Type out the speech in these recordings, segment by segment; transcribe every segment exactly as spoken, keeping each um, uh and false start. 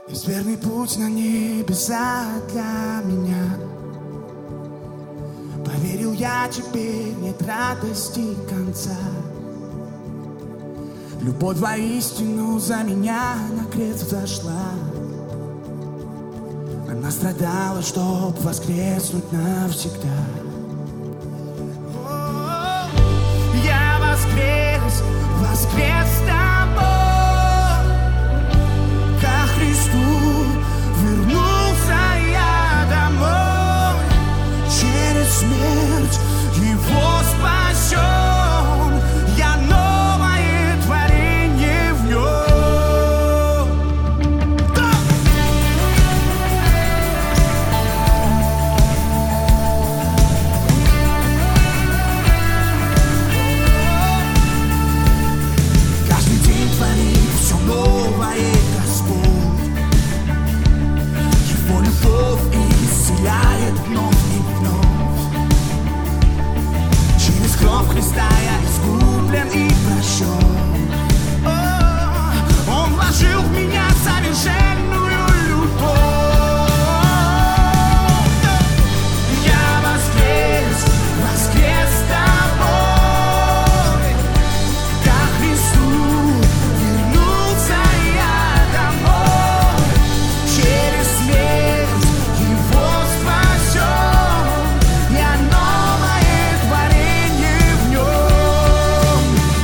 Есть верный путь на небеса для меня. Поверил я, теперь нет радости конца. Любовь воистину за меня на крест взошла. Она страдала, чтоб воскреснуть навсегда. О, я воскрес, воскрес с тобой. Ко Христу вернулся я домой. Через смерть Его спасен. Я новое творение в Нем. Каждый день творит все новое Господь. Его любовь исцеляет вновь и вновь. Через кровь Христа я искуплен и прощен. О, Он вложил в меня совершенную любовь. Я воскрес, воскрес с тобой. Ко Христу вернулся я домой. Через смерть Его спасен. Я новое творение в Нем.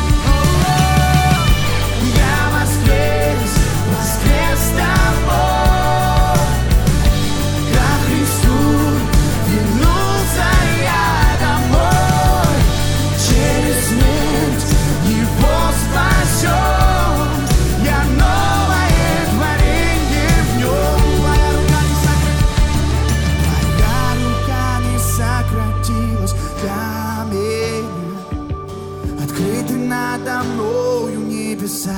Я воскрес, воскрес с тобой. Ко Христу вернулся я домой. Через смерть Его спасен. Я новое творение в Нем. Твоя рука не сократилась для меня. Открыты надо мною небеса.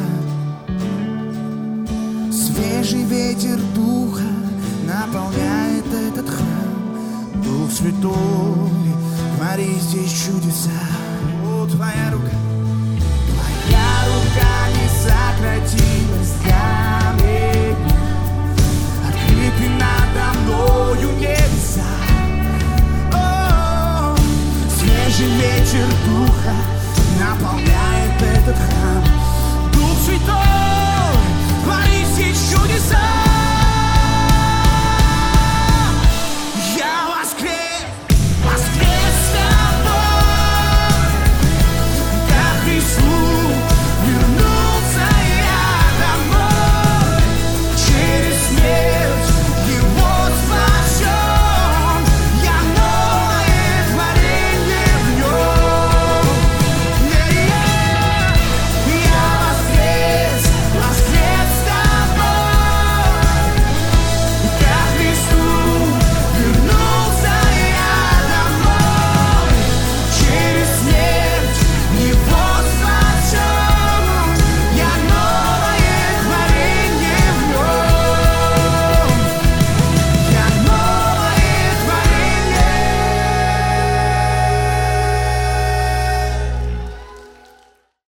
Свежий ветер Духа наполняет этот храм. Дух Святой, твори здесь чудеса. О, Твоя рука, Твоя рука не сократилась